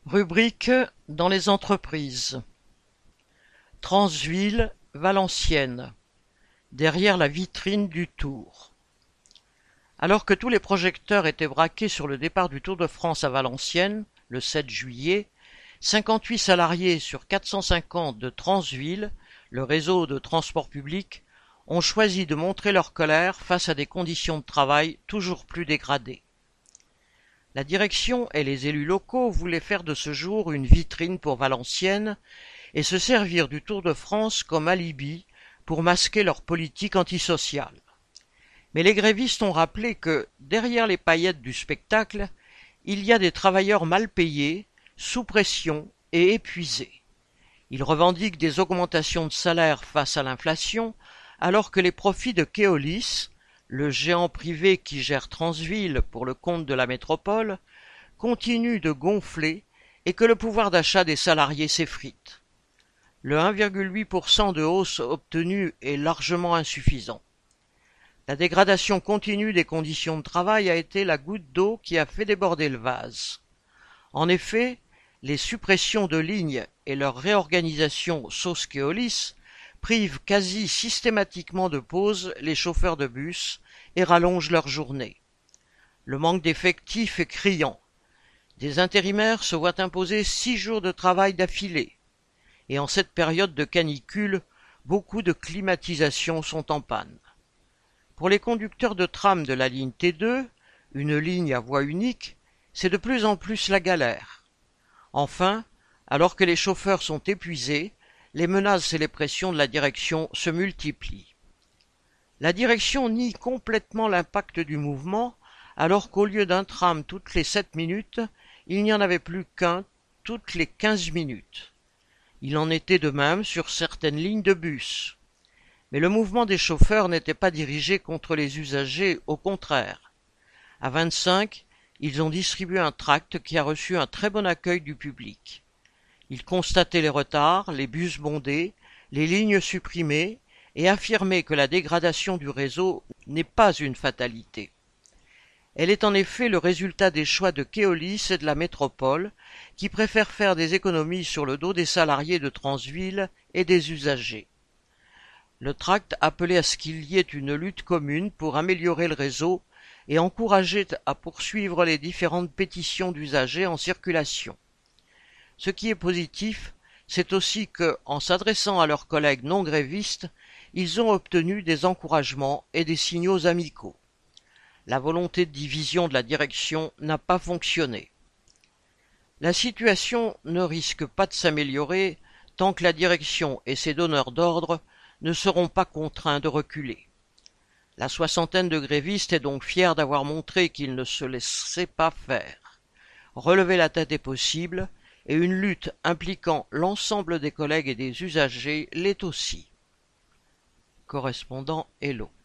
Rubrique dans les entreprises. Transville, Valenciennes, derrière la vitrine du Tour. Alors que tous les projecteurs étaient braqués sur le départ du Tour de France à Valenciennes, le 7 juillet, 58 salariés sur 450 de Transville, le réseau de transport public, ont choisi de montrer leur colère face à des conditions de travail toujours plus dégradées. La direction et les élus locaux voulaient faire de ce jour une vitrine pour Valenciennes et se servir du Tour de France comme alibi pour masquer leur politique antisociale. Mais les grévistes ont rappelé que, derrière les paillettes du spectacle, il y a des travailleurs mal payés, sous pression et épuisés. Ils revendiquent des augmentations de salaire face à l'inflation, alors que les profits de Keolis, le géant privé qui gère Transville pour le compte de la métropole, continue de gonfler et que le pouvoir d'achat des salariés s'effrite. Le 1,8% de hausse obtenu est largement insuffisant. La dégradation continue des conditions de travail a été la goutte d'eau qui a fait déborder le vase. En effet, les suppressions de lignes et leur réorganisation sauce Keolis privent quasi systématiquement de pause les chauffeurs de bus et rallongent leur journée. Le manque d'effectifs est criant. Des intérimaires se voient imposer 6 jours de travail d'affilée. Et en cette période de canicule, beaucoup de climatisations sont en panne. Pour les conducteurs de tram de la ligne T2, une ligne à voie unique, c'est de plus en plus la galère. Enfin, alors que les chauffeurs sont épuisés, les menaces et les pressions de la direction se multiplient. La direction nie complètement l'impact du mouvement, alors qu'au lieu d'un tram toutes les 7 minutes, il n'y en avait plus qu'un toutes les 15 minutes. Il en était de même sur certaines lignes de bus. Mais le mouvement des chauffeurs n'était pas dirigé contre les usagers, au contraire. À 25, ils ont distribué un tract qui a reçu un très bon accueil du public. Ils constataient les retards, les bus bondés, les lignes supprimées et affirmaient que la dégradation du réseau n'est pas une fatalité. Elle est en effet le résultat des choix de Keolis et de la métropole qui préfèrent faire des économies sur le dos des salariés de Transville et des usagers. Le tract appelait à ce qu'il y ait une lutte commune pour améliorer le réseau et encourageait à poursuivre les différentes pétitions d'usagers en circulation. Ce qui est positif, c'est aussi que, en s'adressant à leurs collègues non grévistes, ils ont obtenu des encouragements et des signaux amicaux. La volonté de division de la direction n'a pas fonctionné. La situation ne risque pas de s'améliorer tant que la direction et ses donneurs d'ordre ne seront pas contraints de reculer. La soixantaine de grévistes est donc fière d'avoir montré qu'ils ne se laissaient pas faire. Relever la tête est possible, et une lutte impliquant l'ensemble des collègues et des usagers l'est aussi. Correspondant Hello.